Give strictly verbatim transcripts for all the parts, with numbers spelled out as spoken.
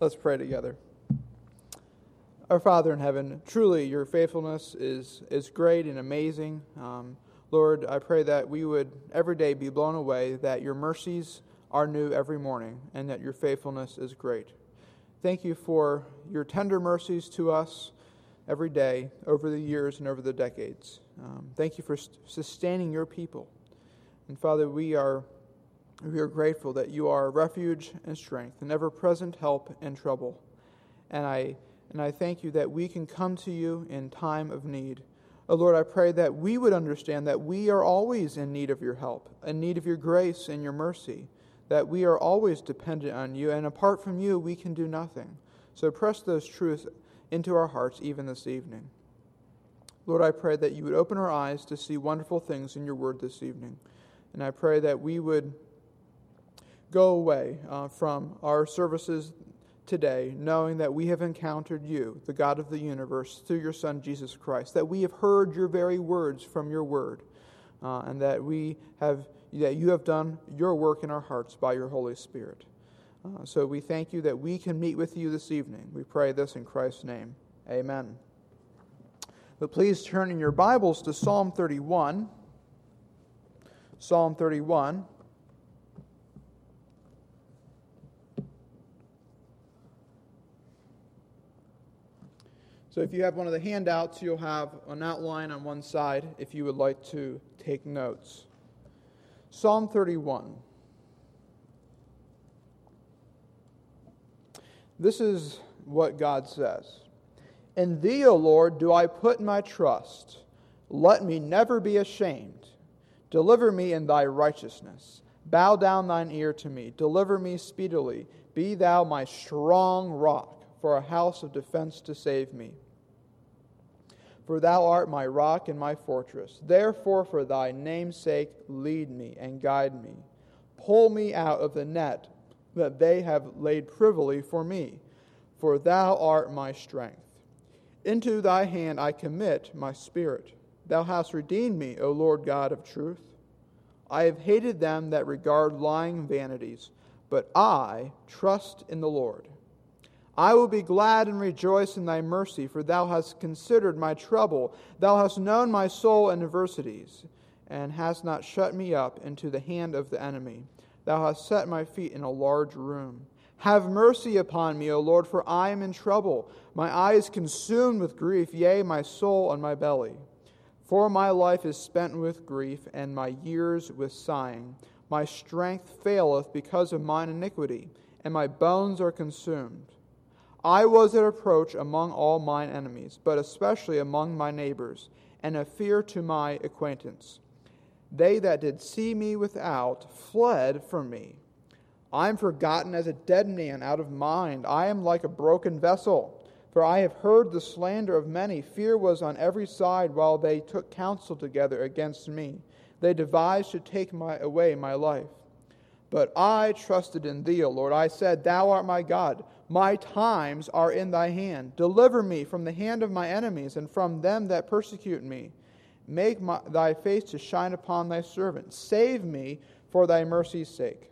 Let's pray together. Our Father in heaven, truly your faithfulness is, is great and amazing. Um, Lord, I pray that we would every day be blown away, that your mercies are new every morning, and that your faithfulness is great. Thank you for your tender mercies to us every day, over the years and over the decades. Um, thank you for sustaining your people. And Father, we are we are grateful that you are refuge and strength, an ever-present help in trouble. And I and I thank you that we can come to you in time of need. Oh Lord, I pray that we would understand that we are always in need of your help, in need of your grace and your mercy, that we are always dependent on you, and apart from you, we can do nothing. So press those truths into our hearts even this evening. Lord, I pray that you would open our eyes to see wonderful things in your word this evening. And I pray that we would go away uh, from our services today knowing that we have encountered you, the God of the universe, through your Son, Jesus Christ, that we have heard your very words from your word, uh, and that we have that you have done your work in our hearts by your Holy Spirit. Uh, so we thank you that we can meet with you this evening. We pray this in Christ's name. Amen. But please turn in your Bibles to Psalm thirty-one. Psalm thirty-one. So if you have one of the handouts, you'll have an outline on one side if you would like to take notes. Psalm thirty-one. This is what God says. In thee, O Lord, do I put my trust. Let me never be ashamed. Deliver me in thy righteousness. Bow down thine ear to me. Deliver me speedily. Be thou my strong rock, for a house of defense to save me. For thou art my rock and my fortress. Therefore, for thy name's sake, lead me and guide me. Pull me out of the net that they have laid privily for me. For thou art my strength. Into thy hand I commit my spirit. Thou hast redeemed me, O Lord God of truth. I have hated them that regard lying vanities, but I trust in the Lord. I will be glad and rejoice in thy mercy, for thou hast considered my trouble. Thou hast known my soul in adversities, and hast not shut me up into the hand of the enemy. Thou hast set my feet in a large room. Have mercy upon me, O Lord, for I am in trouble. My eye is consumed with grief, yea, my soul on my belly. For my life is spent with grief, and my years with sighing. My strength faileth because of mine iniquity, and my bones are consumed. I was at reproach among all mine enemies, but especially among my neighbors, and a fear to my acquaintance. They that did see me without fled from me. I am forgotten as a dead man out of mind. I am like a broken vessel. For I have heard the slander of many. Fear was on every side while they took counsel together against me. They devised to take my, away my life. But I trusted in thee, O Lord. I said, Thou art my God. My times are in thy hand. Deliver me from the hand of my enemies and from them that persecute me. Make my, thy face to shine upon thy servant. Save me for thy mercy's sake.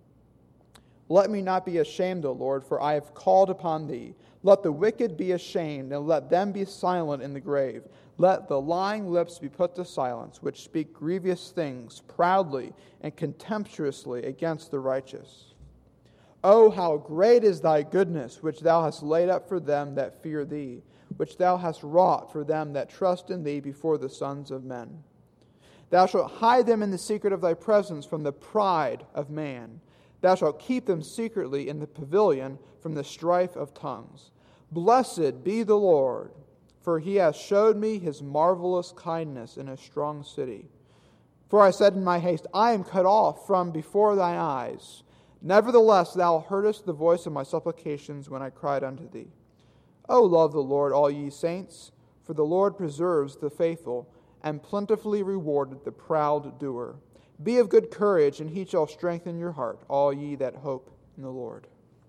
Let me not be ashamed, O Lord, for I have called upon thee. Let the wicked be ashamed, and let them be silent in the grave. Let the lying lips be put to silence, which speak grievous things proudly and contemptuously against the righteous. O how great is thy goodness, which thou hast laid up for them that fear thee, which thou hast wrought for them that trust in thee before the sons of men. Thou shalt hide them in the secret of thy presence from the pride of man. Thou shalt keep them secretly in the pavilion from the strife of tongues. Blessed be the Lord, for he hath showed me his marvelous kindness in a strong city. For I said in my haste, I am cut off from before thine eyes. Nevertheless, thou heardest the voice of my supplications when I cried unto thee. O love the Lord, all ye saints, for the Lord preserves the faithful, and plentifully rewarded the proud doer. Be of good courage, and he shall strengthen your heart, all ye that hope in the Lord.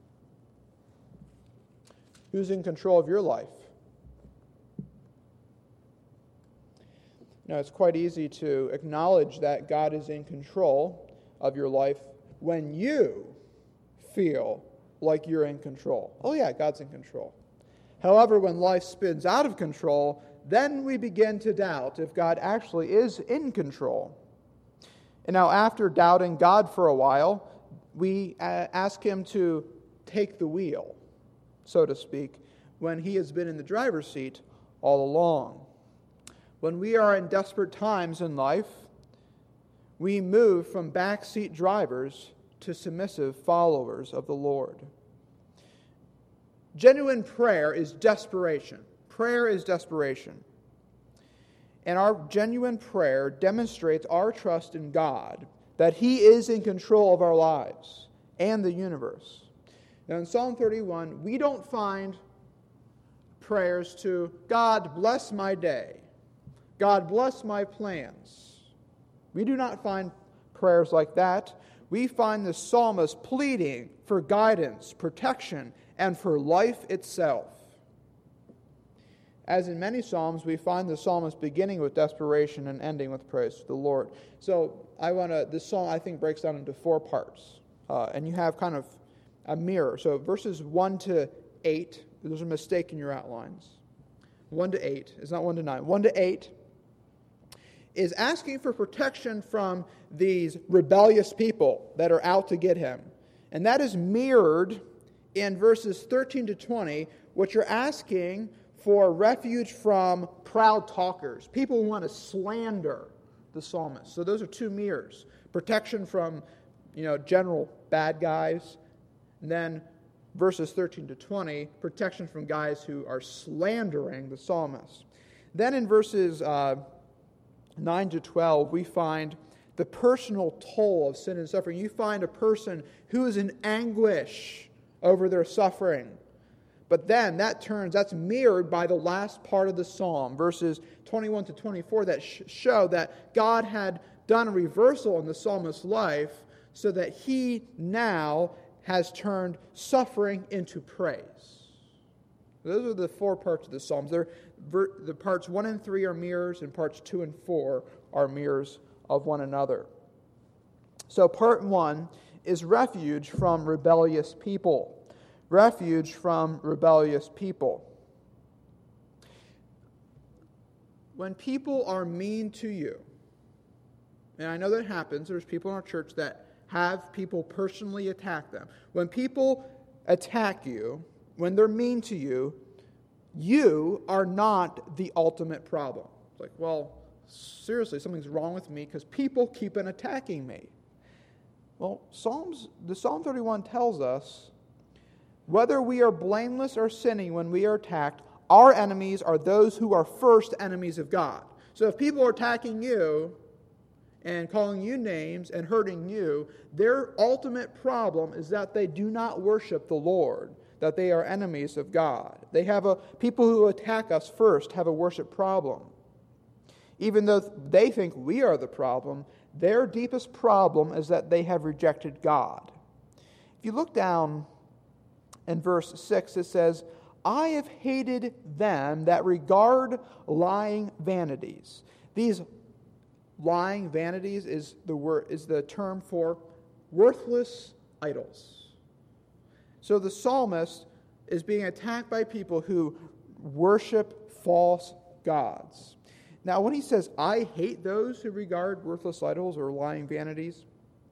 Who's in control of your life? Now, it's quite easy to acknowledge that God is in control of your life when you feel like you're in control. Oh yeah, God's in control. However, when life spins out of control, then we begin to doubt if God actually is in control. And now after doubting God for a while, we ask Him to take the wheel, so to speak, when He has been in the driver's seat all along. When we are in desperate times in life, we move from backseat drivers to submissive followers of the Lord. Genuine prayer is desperation. Prayer is desperation. And our genuine prayer demonstrates our trust in God, that He is in control of our lives and the universe. Now in Psalm thirty-one, we don't find prayers to, God bless my day, God bless my plans. We do not find prayers like that. We find the psalmist pleading for guidance, protection, and for life itself. As in many psalms, we find the psalmist beginning with desperation and ending with praise to the Lord. So I want to. This psalm, I think, breaks down into four parts, uh, and you have kind of a mirror. So verses one to eight. There's a mistake in your outlines. One to eight is not one to nine. One to eight is asking for protection from these rebellious people that are out to get him, and that is mirrored in verses thirteen to twenty, which are asking for refuge from proud talkers, people who want to slander the psalmist. So those are two mirrors. Protection from, you know, general bad guys. And then verses thirteen to twenty, protection from guys who are slandering the psalmist. Then in verses uh, nine to twelve, we find the personal toll of sin and suffering. You find a person who is in anguish over their suffering. But then that turns, that's mirrored by the last part of the psalm, verses twenty-one to twenty-four, that sh- show that God had done a reversal in the psalmist's life so that he now has turned suffering into praise. Those are the four parts of the psalms. They're, ver- the parts one and three are mirrors, and parts two and four are mirrors of one another. So part one is refuge from rebellious people. Refuge from rebellious people. When people are mean to you, and I know that happens, there's people in our church that have people personally attack them. When people attack you, when they're mean to you, you are not the ultimate problem. It's like, well, seriously, something's wrong with me because people keep on attacking me. Well, Psalms, the Psalm thirty-one tells us, whether we are blameless or sinning when we are attacked, our enemies are those who are first enemies of God. So if people are attacking you and calling you names and hurting you, their ultimate problem is that they do not worship the Lord, that they are enemies of God. They have a people who attack us first have a worship problem. Even though they think we are the problem, their deepest problem is that they have rejected God. If you look down in verse six, it says, I have hated them that regard lying vanities. These lying vanities is the word is the term for worthless idols. So the psalmist is being attacked by people who worship false gods. Now, when he says, I hate those who regard worthless idols or lying vanities,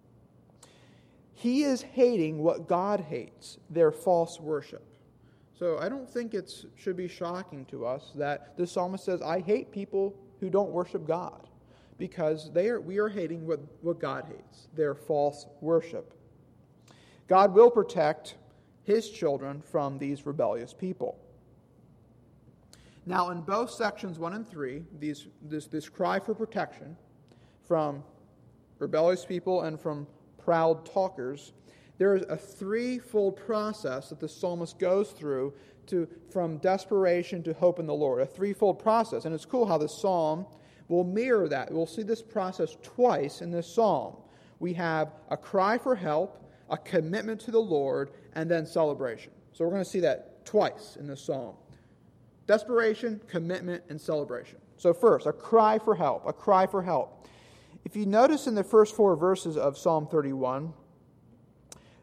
he is hating what God hates, their false worship. So I don't think it should be shocking to us that the psalmist says, I hate people who don't worship God, because they are, we are hating what, what God hates, their false worship. God will protect His children from these rebellious people. Now, in both sections one and three, these, this, this cry for protection from rebellious people and from proud talkers, there is a threefold process that the psalmist goes through to from desperation to hope in the Lord. A threefold process. And it's cool how this psalm will mirror that. We'll see this process twice in this psalm. We have a cry for help, a commitment to the Lord, and then celebration. So we're going to see that twice in this psalm. Desperation, commitment, and celebration. So first, a cry for help, a cry for help. If you notice in the first four verses of Psalm thirty-one,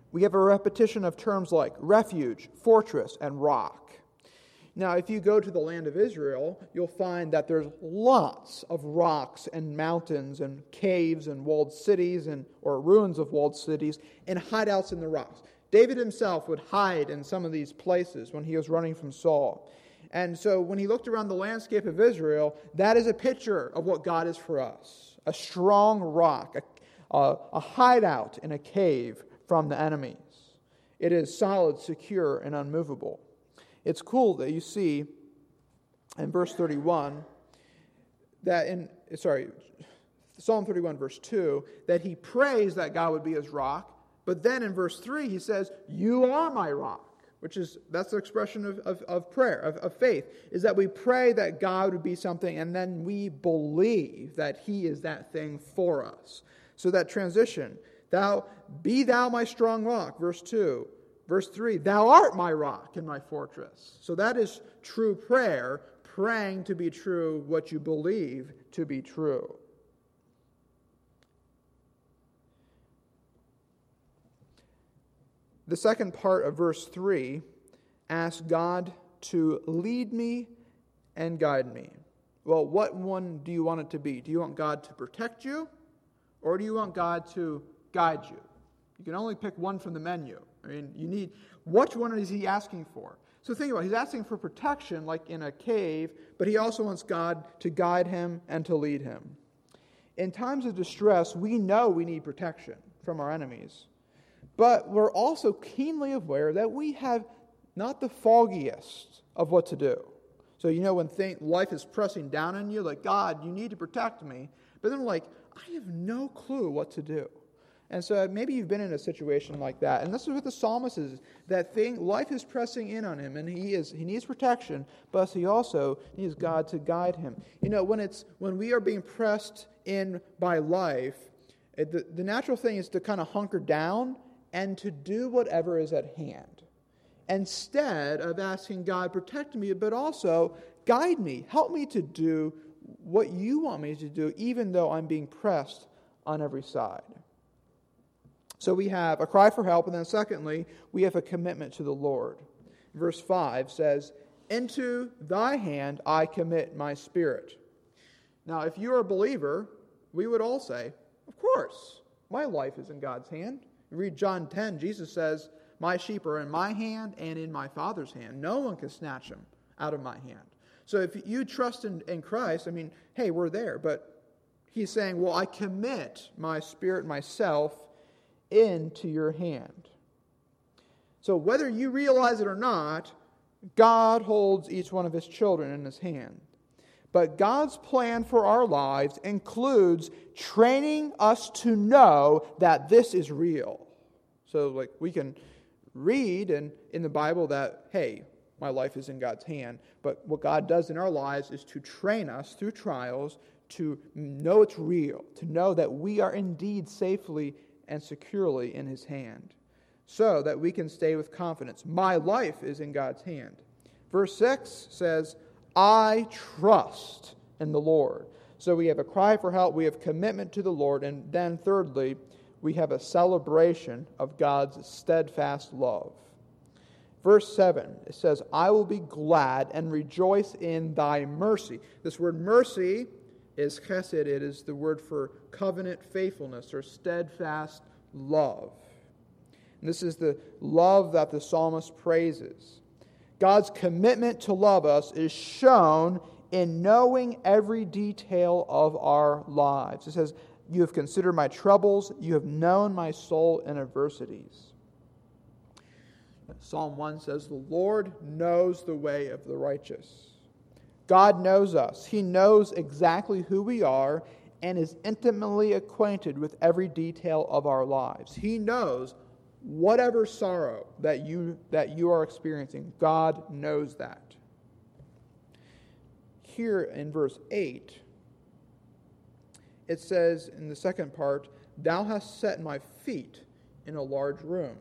we have a repetition of terms like refuge, fortress, and rock. Now, if you go to the land of Israel, you'll find that there's lots of rocks and mountains and caves and walled cities and or ruins of walled cities and hideouts in the rocks. David himself would hide in some of these places when he was running from Saul. And so when he looked around the landscape of Israel, that is a picture of what God is for us. A strong rock, a, a, a hideout in a cave from the enemies. It is solid, secure, and unmovable. It's cool that you see in verse thirty-one that in, sorry, Psalm thirty-one verse two, that he prays that God would be his rock. But then in verse three, he says, you are my rock. Which is, that's the expression of, of, of prayer, of, of faith, is that we pray that God would be something, and then we believe that he is that thing for us. So that transition, thou, be thou my strong rock, verse two. Verse three, thou art my rock and my fortress. So that is true prayer, praying to be true what you believe to be true. The second part of verse three asks God to lead me and guide me. Well, what one do you want it to be? Do you want God to protect you, or do you want God to guide you? You can only pick one from the menu. I mean, you need, which one is he asking for? So think about it. He's asking for protection like in a cave, but he also wants God to guide him and to lead him. In times of distress, we know we need protection from our enemies. But we're also keenly aware that we have not the foggiest of what to do. So, you know, when thing, life is pressing down on you, like, God, you need to protect me. But then, like, I have no clue what to do. And so maybe you've been in a situation like that. And this is what the psalmist is. That thing, life is pressing in on him, and he is he needs protection, but he also needs God to guide him. You know, when it's when we are being pressed in by life, it, the, the natural thing is to kind of hunker down and to do whatever is at hand, instead of asking God, protect me, but also guide me, help me to do what you want me to do, even though I'm being pressed on every side. So we have a cry for help, and then secondly, we have a commitment to the Lord. Verse five says, into thy hand I commit my spirit. Now, if you're a believer, we would all say, of course, my life is in God's hand. You read John ten, Jesus says, my sheep are in my hand and in my Father's hand. No one can snatch them out of my hand. So if you trust in, in Christ, I mean, hey, we're there. But he's saying, well, I commit my spirit, myself, into your hand. So whether you realize it or not, God holds each one of his children in his hand. But God's plan for our lives includes training us to know that this is real. So, like, we can read in, in the Bible that, hey, my life is in God's hand. But what God does in our lives is to train us through trials to know it's real, to know that we are indeed safely and securely in his hand, so that we can stay with confidence. My life is in God's hand. Verse six says, I trust in the Lord. So we have a cry for help, we have commitment to the Lord, and then thirdly, we have a celebration of God's steadfast love. Verse seven, it says, I will be glad and rejoice in thy mercy. This word mercy is chesed. It is the word for covenant faithfulness or steadfast love. And this is the love that the psalmist praises. God's commitment to love us is shown in knowing every detail of our lives. It says, you have considered my troubles, you have known my soul in adversities. Psalm one says, the Lord knows the way of the righteous. God knows us. He knows exactly who we are and is intimately acquainted with every detail of our lives. He knows whatever sorrow that you that you are experiencing. God knows that. Here in verse eight, it says in the second part, thou hast set my feet in a large room.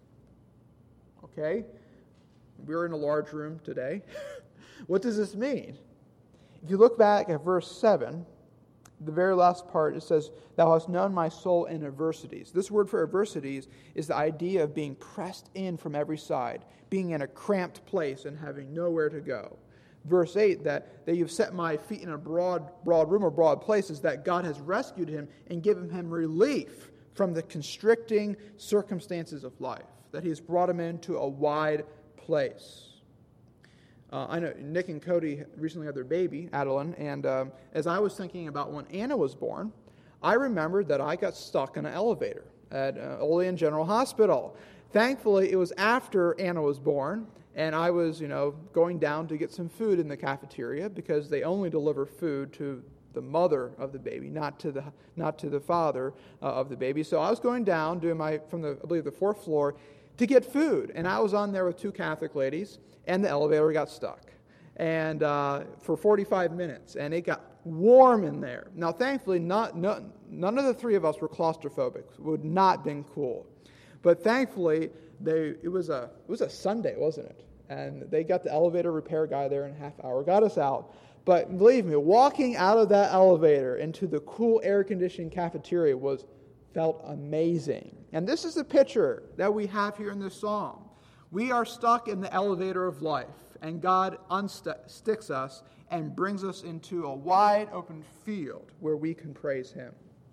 Okay? We're in a large room today. What does this mean? If you look back at verse seven, the very last part, it says, thou hast known my soul in adversities. This word for adversities is the idea of being pressed in from every side, being in a cramped place and having nowhere to go. Verse eight, that, that you've set my feet in a broad, broad room or broad places, that God has rescued him and given him relief from the constricting circumstances of life, that he has brought him into a wide place. Uh, I know Nick and Cody recently had their baby, Adeline, and um, as I was thinking about when Anna was born, I remembered that I got stuck in an elevator at uh, Olean General Hospital. Thankfully, it was after Anna was born, and I was, you know, going down to get some food in the cafeteria because they only deliver food to the mother of the baby, not to the not to the father uh, of the baby. So I was going down, doing my from the I believe the fourth floor, to get food, and I was on there with two Catholic ladies. And the elevator got stuck, and uh, for forty-five minutes, and it got warm in there. Now, thankfully, not, no, none of the three of us were claustrophobic. It would not have been cool, but thankfully, they it was a it was a Sunday, wasn't it? And they got the elevator repair guy there in a half hour, got us out. But believe me, walking out of that elevator into the cool, air-conditioned cafeteria was felt amazing. And this is the picture that we have here in this psalm. We are stuck in the elevator of life, and God unsticks us and brings us into a wide open field where we can praise him.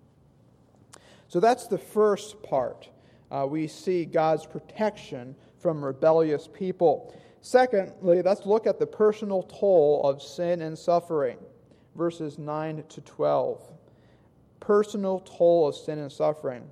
So that's the first part. Uh, we see God's protection from rebellious people. Secondly, let's look at the personal toll of sin and suffering, verses nine to twelve. Personal toll of sin and suffering.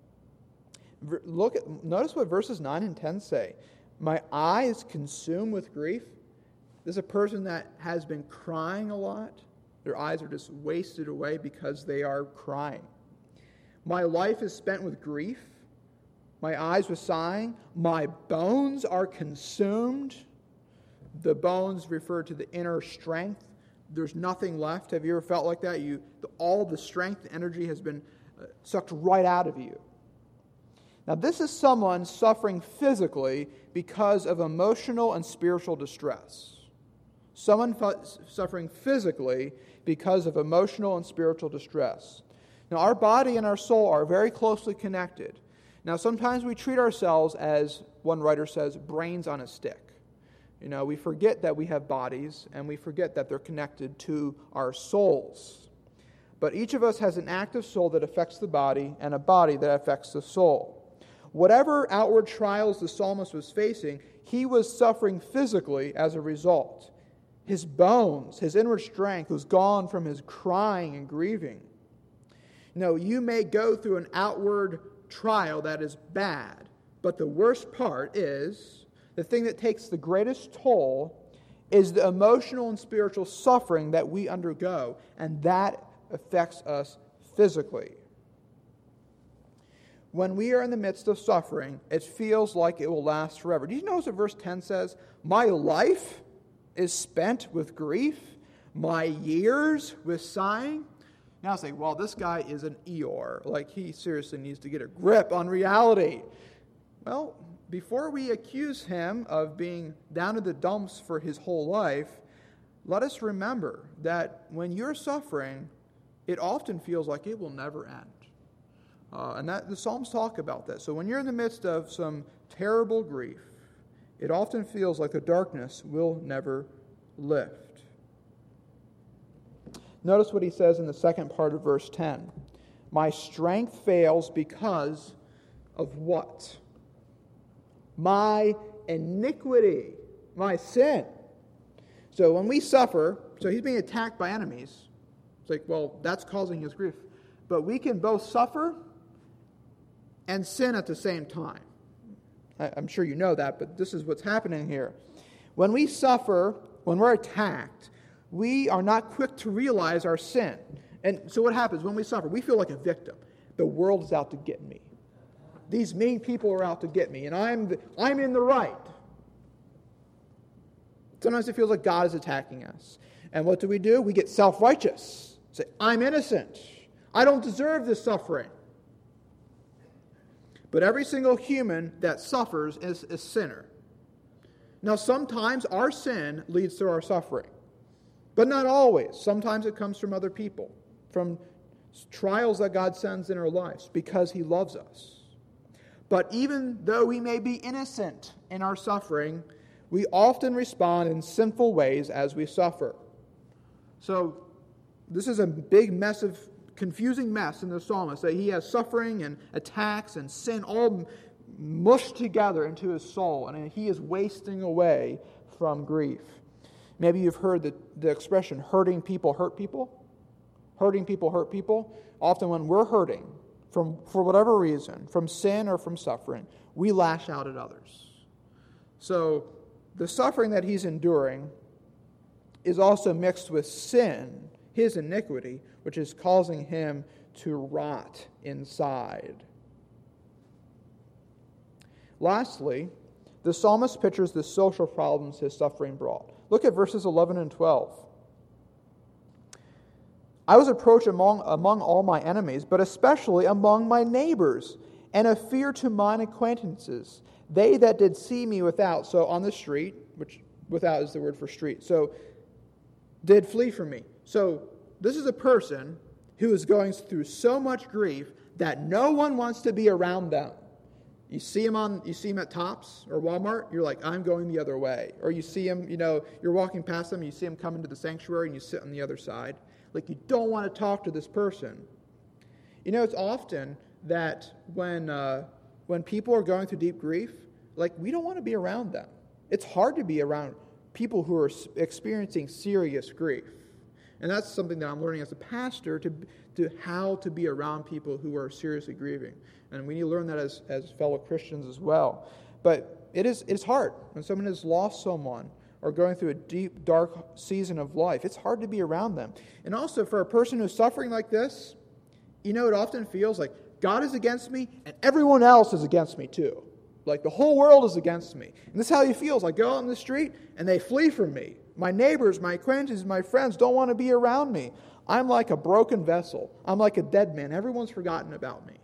Look at, notice what verses nine and ten say. My eye is consumed with grief. This is a person that has been crying a lot. Their eyes are just wasted away because they are crying. My life is spent with grief. My eyes with sighing. My bones are consumed. The bones refer to the inner strength. There's nothing left. Have you ever felt like that? You, all the strength, the energy has been sucked right out of you. Now, this is someone suffering physically because of emotional and spiritual distress. Someone f- suffering physically because of emotional and spiritual distress. Now, our body and our soul are very closely connected. Now, sometimes we treat ourselves as, one writer says, brains on a stick. You know, we forget that we have bodies, and we forget that they're connected to our souls. But each of us has an active soul that affects the body, and a body that affects the soul. Whatever outward trials the psalmist was facing, he was suffering physically as a result. His bones, his inward strength was gone from his crying and grieving. You know, you may go through an outward trial that is bad, but the worst part is, the thing that takes the greatest toll is the emotional and spiritual suffering that we undergo, and that affects us physically. When we are in the midst of suffering, it feels like it will last forever. Do you notice what verse ten says? My life is spent with grief, my years with sighing. Now I say, well, this guy is an Eeyore. Like, he seriously needs to get a grip on reality. Well, before we accuse him of being down in the dumps for his whole life, let us remember that when you're suffering, it often feels like it will never end. Uh, and that the Psalms talk about that. So when you're in the midst of some terrible grief, it often feels like the darkness will never lift. Notice what he says in the second part of verse ten. My strength fails because of what? My iniquity, my sin. So when we suffer, so he's being attacked by enemies. It's like, well, that's causing his grief. But we can both suffer and sin at the same time. I'm sure you know that, but this is what's happening here. When we suffer, when we're attacked, we are not quick to realize our sin. And so what happens when we suffer? We feel like a victim. The world is out to get me. These mean people are out to get me, and I'm the, I'm in the right. Sometimes it feels like God is attacking us. And what do we do? We get self-righteous. Say, I'm innocent. I don't deserve this suffering. But every single human that suffers is a sinner. Now, sometimes our sin leads to our suffering. But not always. Sometimes it comes from other people, from trials that God sends in our lives because He loves us. But even though we may be innocent in our suffering, we often respond in sinful ways as we suffer. So this is a big mess of confusing mess in the psalmist, that he has suffering and attacks and sin all mushed together into his soul, and he is wasting away from grief. Maybe you've heard the, the expression, hurting people hurt people. Hurting people hurt people. Often when we're hurting, from for whatever reason, from sin or from suffering, we lash out at others. So the suffering that he's enduring is also mixed with sin, his iniquity, which is causing him to rot inside. Lastly, the psalmist pictures the social problems his suffering brought. Look at verses eleven and twelve. I was approached among, among all my enemies, but especially among my neighbors, and a fear to mine acquaintances. They that did see me without, so on the street, which without is the word for street, so did flee from me. So this is a person who is going through so much grief that no one wants to be around them. You see him on, you see him at Tops or Walmart, you're like, I'm going the other way. Or you see him, you know, you're walking past him, you see him come into the sanctuary, and you sit on the other side. Like, you don't want to talk to this person. You know, it's often that when uh, when people are going through deep grief, like, we don't want to be around them. It's hard to be around people who are experiencing serious grief. And that's something that I'm learning as a pastor, to, to how to be around people who are seriously grieving. And we need to learn that as, as fellow Christians as well. But it is it's hard when someone has lost someone or going through a deep, dark season of life. It's hard to be around them. And also for a person who's suffering like this, you know, it often feels like God is against me and everyone else is against me too. Like the whole world is against me. And this is how he feels. I go out in the street and they flee from me. My neighbors, my acquaintances, my friends don't want to be around me. I'm like a broken vessel. I'm like a dead man. Everyone's forgotten about me.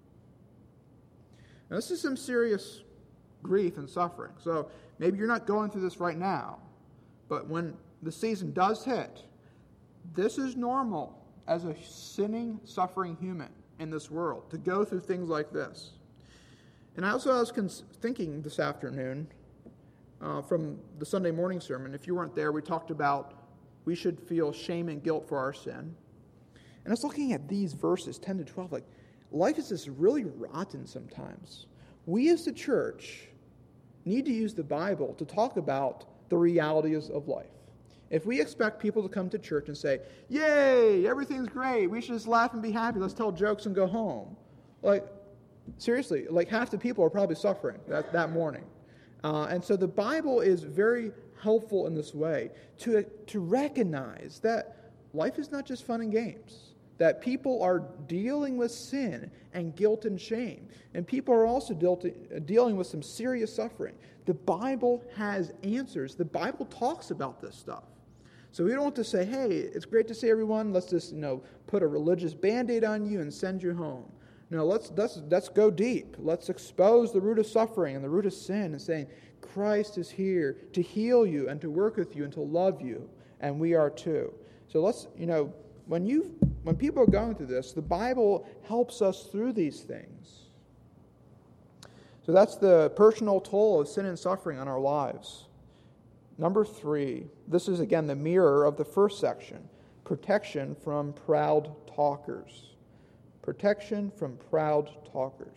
Now, this is some serious grief and suffering. So maybe you're not going through this right now, but when the season does hit, this is normal as a sinning, suffering human in this world, to go through things like this. And I also was cons- thinking this afternoon uh, from the Sunday morning sermon, if you weren't there, we talked about we should feel shame and guilt for our sin. And I was looking at these verses, ten to twelve, like, life is just really rotten sometimes. We as the church need to use the Bible to talk about the realities of life. If we expect people to come to church and say, yay, everything's great, we should just laugh and be happy, let's tell jokes and go home. Like, seriously, like half the people are probably suffering that, that morning. Uh, and so the Bible is very helpful in this way to, to recognize that life is not just fun and games. That people are dealing with sin and guilt and shame. And people are also dealing with some serious suffering. The Bible has answers. The Bible talks about this stuff. So we don't want to say, hey, it's great to see everyone. Let's just, you know, put a religious Band-Aid on you and send you home. No, let's, let's, let's go deep. Let's expose the root of suffering and the root of sin and saying, Christ is here to heal you and to work with you and to love you. And we are too. So let's, you know, When you, when people are going through this, the Bible helps us through these things. So that's the personal toll of sin and suffering on our lives. Number three, this is again the mirror of the first section, protection from proud talkers. Protection from proud talkers.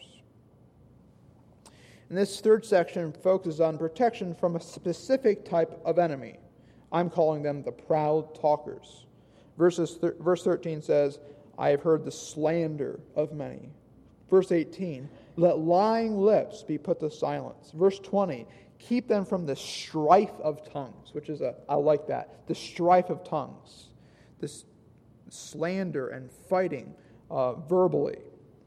And this third section focuses on protection from a specific type of enemy. I'm calling them the proud talkers. Verses th- verse thirteen says, I have heard the slander of many. Verse eighteen, let lying lips be put to silence. Verse twenty, keep them from the strife of tongues, which is a, I like that, the strife of tongues. This slander and fighting uh, verbally.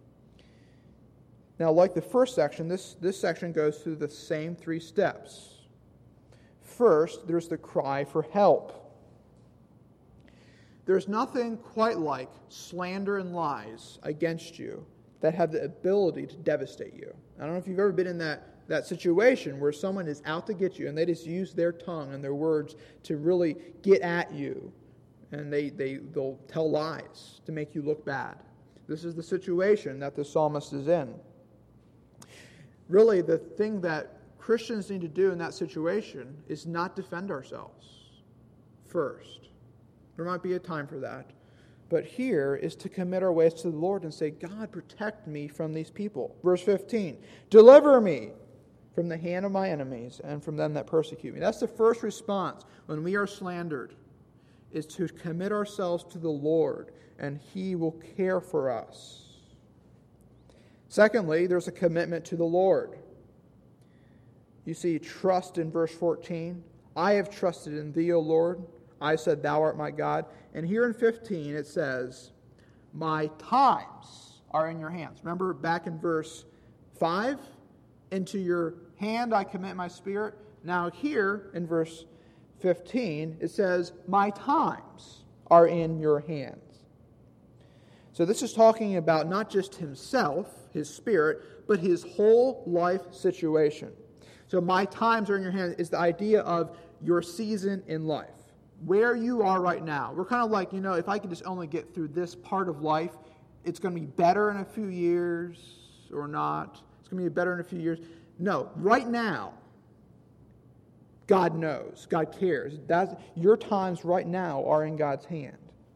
Now, like the first section, this, this section goes through the same three steps. First, there's the cry for help. There's nothing quite like slander and lies against you that have the ability to devastate you. I don't know if you've ever been in that, that situation where someone is out to get you and they just use their tongue and their words to really get at you. and they, they, they'll tell lies to make you look bad. This is the situation that the psalmist is in. Really, the thing that Christians need to do in that situation is not defend ourselves first. There might be a time for that. But here is to commit our ways to the Lord and say, God, protect me from these people. Verse fifteen, deliver me from the hand of my enemies and from them that persecute me. That's the first response when we are slandered, is to commit ourselves to the Lord, and He will care for us. Secondly, there's a commitment to the Lord. You see trust in verse fourteen. I have trusted in Thee, O Lord. I said, Thou art my God. And here in fifteen it says, my times are in your hands. Remember back in verse five? Into your hand I commit my spirit. Now here in verse fifteen it says, my times are in your hands. So this is talking about not just himself, his spirit, but his whole life situation. So my times are in your hands is the idea of your season in life. Where you are right now. We're kind of like, you know, if I could just only get through this part of life, it's going to be better in a few years or not. It's going to be better in a few years. No, right now, God knows. God cares. That's, your times right now are in God's hand.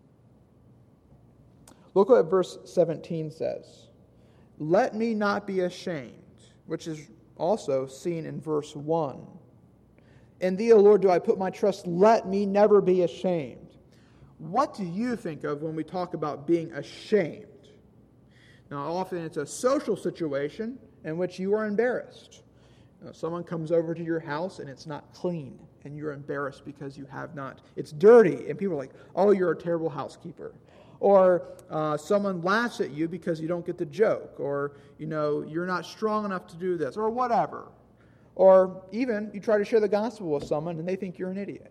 Look what verse seventeen says. Let me not be ashamed, which is also seen in verse one. In Thee, O Lord, do I put my trust. Let me never be ashamed. What do you think of when we talk about being ashamed? Now, often it's a social situation in which you are embarrassed. You know, someone comes over to your house and it's not clean, and you're embarrassed because you have not. It's dirty, and people are like, oh, you're a terrible housekeeper. Or uh, someone laughs at you because you don't get the joke, or, you know, you're not strong enough to do this, or whatever. Or even you try to share the gospel with someone and they think you're an idiot.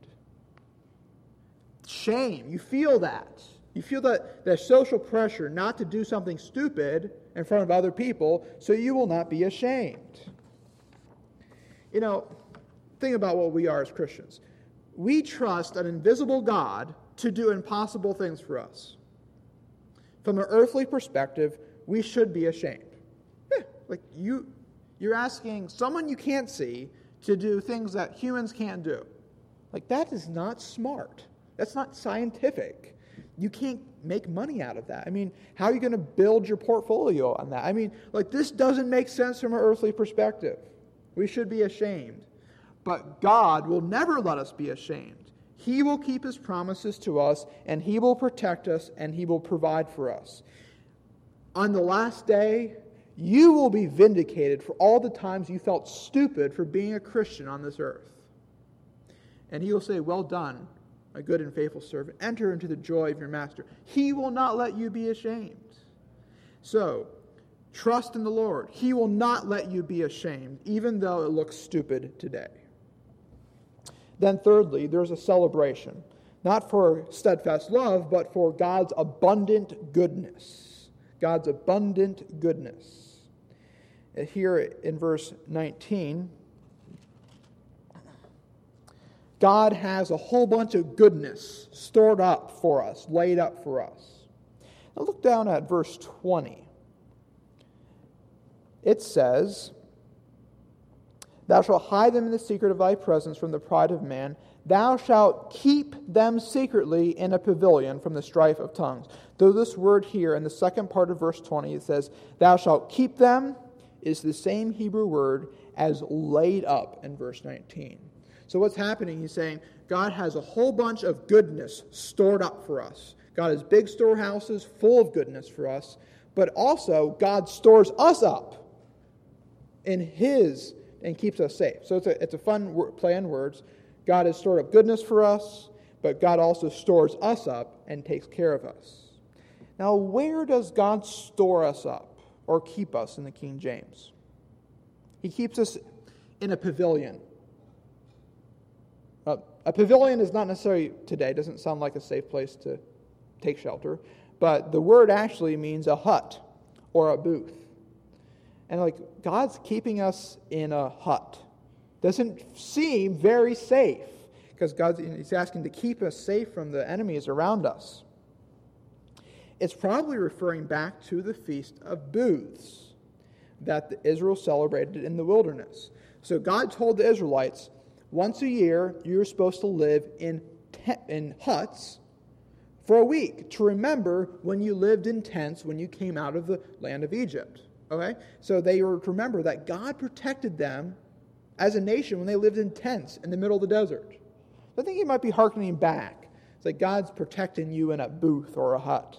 Shame. You feel that. You feel that, that social pressure not to do something stupid in front of other people so you will not be ashamed. You know, think about what we are as Christians. We trust an invisible God to do impossible things for us. From an earthly perspective, we should be ashamed. Yeah, like you... You're asking someone you can't see to do things that humans can't do. Like, that is not smart. That's not scientific. You can't make money out of that. I mean, how are you going to build your portfolio on that? I mean, like, this doesn't make sense from an earthly perspective. We should be ashamed. But God will never let us be ashamed. He will keep His promises to us, and He will protect us, and He will provide for us. On the last day, you will be vindicated for all the times you felt stupid for being a Christian on this earth. And He will say, well done, my good and faithful servant. Enter into the joy of your master. He will not let you be ashamed. So, trust in the Lord. He will not let you be ashamed, even though it looks stupid today. Then thirdly, there's a celebration. Not for steadfast love, but for God's abundant goodness. God's abundant goodness. Here in verse nineteen, God has a whole bunch of goodness stored up for us, laid up for us. Now look down at verse twenty. It says, Thou shalt hide them in the secret of Thy presence from the pride of man. Thou shalt keep them secretly in a pavilion from the strife of tongues. Though this word here in the second part of verse twenty, it says, Thou shalt keep them, is the same Hebrew word as laid up in verse nineteen. So what's happening, he's saying, God has a whole bunch of goodness stored up for us. God has big storehouses full of goodness for us, but also God stores us up in His and keeps us safe. So it's a, it's a fun play on words. God has stored up goodness for us, but God also stores us up and takes care of us. Now, where does God store us up or keep us in the King James? He keeps us in a pavilion. Uh, a pavilion is not necessarily today, doesn't sound like a safe place to take shelter, but the word actually means a hut or a booth. And like, God's keeping us in a hut. Doesn't seem very safe. because God, he's asking to keep us safe from the enemies around us. It's probably referring back to the Feast of Booths that Israel celebrated in the wilderness. So God told the Israelites, once a year, you're supposed to live in te- in huts for a week to remember when you lived in tents when you came out of the land of Egypt. Okay? So they were to remember that God protected them as a nation when they lived in tents in the middle of the desert. I think you might be hearkening back. It's like God's protecting you in a booth or a hut.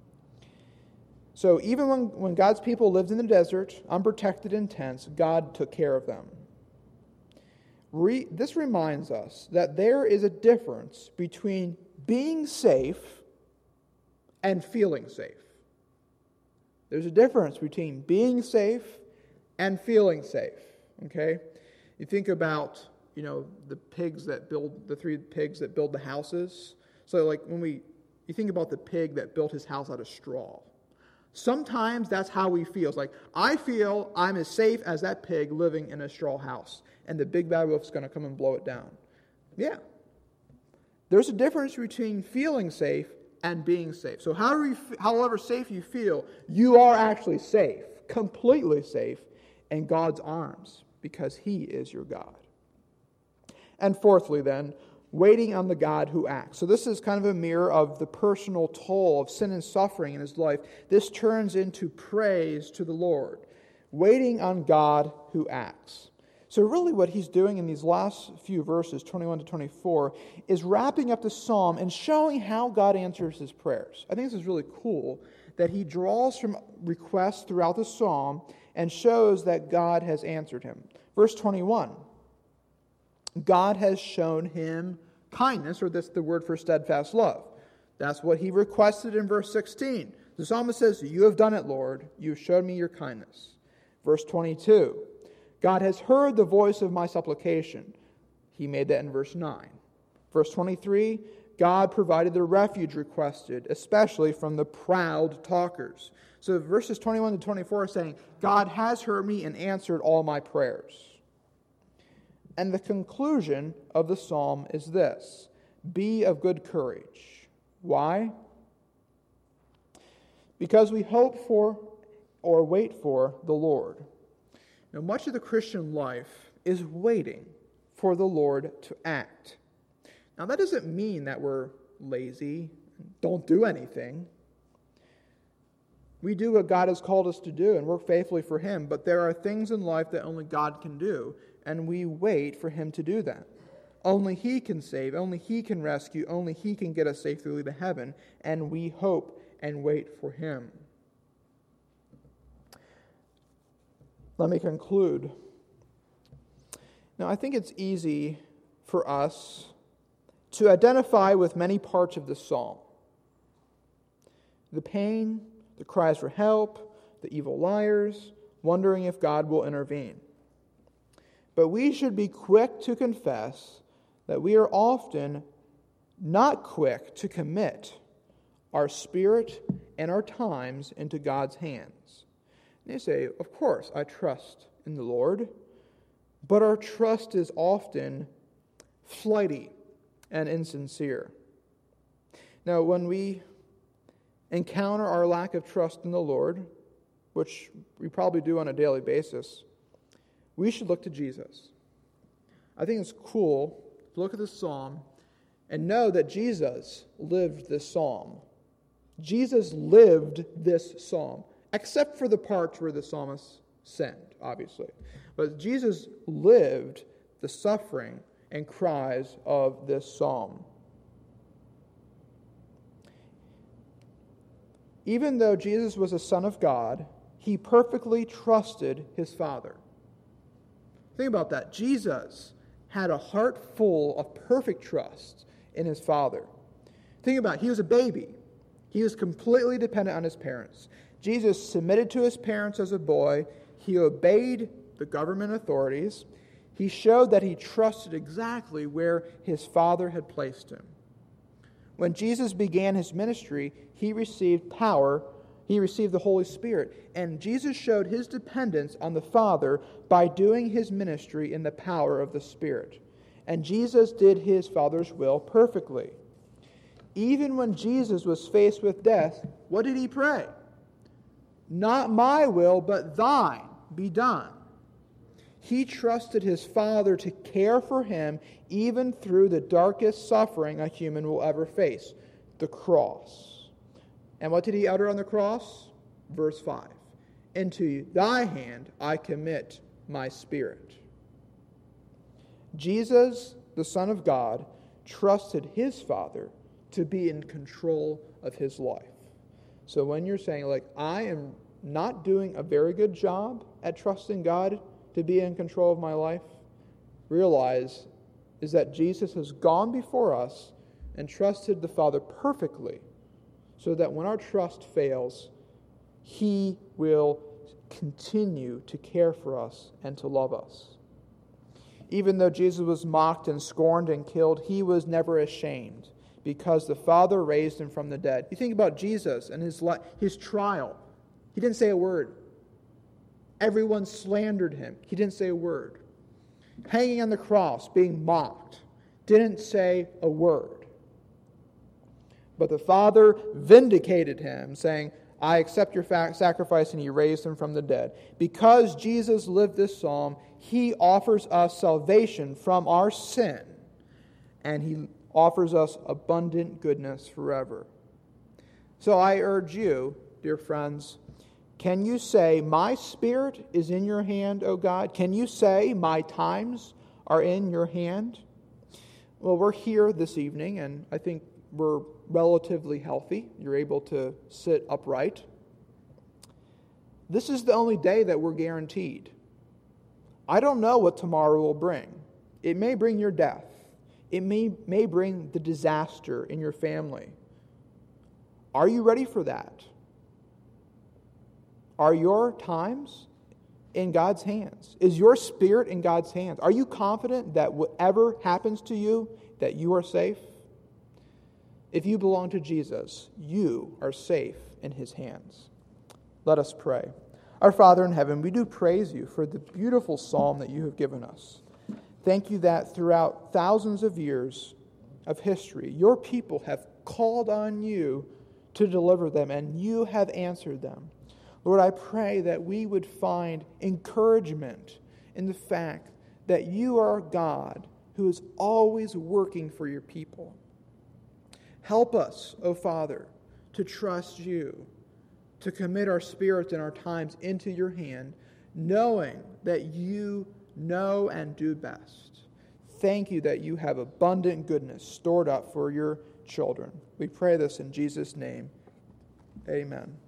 So even when, when God's people lived in the desert, unprotected in tents, God took care of them. Re, this reminds us that there is a difference between being safe and feeling safe. There's a difference between being safe and feeling safe. Okay? You think about, you know, the pigs that build, the three pigs that build the houses. So like when we, you think about the pig that built his house out of straw. Sometimes that's how we feel. It's like, I feel I'm as safe as that pig living in a straw house, and the big bad wolf's going to come and blow it down. Yeah. There's a difference between feeling safe and being safe. So however, you, however safe you feel, you are actually safe, completely safe, in God's arms, because He is your God. And fourthly then, waiting on the God who acts. So this is kind of a mirror of the personal toll of sin and suffering in his life. This turns into praise to the Lord. Waiting on God who acts. So really what he's doing in these last few verses, twenty-one to twenty-four, is wrapping up the psalm and showing how God answers his prayers. I think this is really cool that he draws from requests throughout the psalm and shows that God has answered him. Verse twenty-one. God has shown him kindness, or that's the word for steadfast love. That's what he requested in verse sixteen. The psalmist says, you have done it, Lord. You have showed me your kindness. Verse twenty-two. God has heard the voice of my supplication. He made that in verse nine. Verse twenty-three. God provided the refuge requested, especially from the proud talkers. So verses twenty-one to twenty-four are saying, God has heard me and answered all my prayers. And the conclusion of the psalm is this: be of good courage. Why? Because we hope for or wait for the Lord. Now, much of the Christian life is waiting for the Lord to act. Now, that doesn't mean that we're lazy, don't do anything. We do what God has called us to do and work faithfully for Him, but there are things in life that only God can do, and we wait for Him to do that. Only He can save, only He can rescue, only He can get us safely to heaven, and we hope and wait for Him. Let me conclude. Now, I think it's easy for us to identify with many parts of this psalm. The pain, the cries for help, the evil liars, wondering if God will intervene. But we should be quick to confess that we are often not quick to commit our spirit and our times into God's hands. And you say, of course, I trust in the Lord, but our trust is often flighty and insincere. Now, when we encounter our lack of trust in the Lord, which we probably do on a daily basis, we should look to Jesus. I think it's cool to look at this psalm and know that Jesus lived this psalm. Jesus lived this psalm, except for the parts where the psalmist sinned, obviously. But Jesus lived the suffering and cries of this psalm. Even though Jesus was a Son of God, He perfectly trusted His Father. Think about that. Jesus had a heart full of perfect trust in His Father. Think about it. He was a baby. He was completely dependent on His parents. Jesus submitted to His parents as a boy. He obeyed the government authorities. He showed that He trusted exactly where His Father had placed Him. When Jesus began His ministry, He received power. He received the Holy Spirit. And Jesus showed His dependence on the Father by doing His ministry in the power of the Spirit. And Jesus did his Father's will perfectly. Even when Jesus was faced with death, what did he pray? Not my will, but thine be done. He trusted his Father to care for him even through the darkest suffering a human will ever face, the cross. And what did he utter on the cross? Verse five. Into thy hand I commit my spirit. Jesus, the Son of God, trusted his Father to be in control of his life. So when you're saying, like, I am not doing a very good job at trusting God to be in control of my life, realize is that Jesus has gone before us and trusted the Father perfectly, so that when our trust fails, he will continue to care for us and to love us. Even though Jesus was mocked and scorned and killed, he was never ashamed, because the Father raised him from the dead. You think about Jesus and his his trial. He didn't say a word. Everyone slandered him. He didn't say a word. Hanging on the cross, being mocked, didn't say a word. But the Father vindicated him, saying, I accept your sacrifice, and he raised him from the dead. Because Jesus lived this psalm, he offers us salvation from our sin, and he offers us abundant goodness forever. So I urge you, dear friends, can you say, my spirit is in your hand, O God? Can you say, my times are in your hand? Well, we're here this evening, and I think we're relatively healthy. You're able to sit upright. This is the only day that we're guaranteed. I don't know what tomorrow will bring. It may bring your death. It may, may bring the disaster in your family. Are you ready for that? Are your times in God's hands? Is your spirit in God's hands? Are you confident that whatever happens to you, that you are safe? If you belong to Jesus, you are safe in his hands. Let us pray. Our Father in heaven, we do praise you for the beautiful psalm that you have given us. Thank you that throughout thousands of years of history, your people have called on you to deliver them, and you have answered them. Lord, I pray that we would find encouragement in the fact that you are God who is always working for your people. Help us, O Father, to trust you, to commit our spirits and our times into your hand, knowing that you know and do best. Thank you that you have abundant goodness stored up for your children. We pray this in Jesus' name. Amen.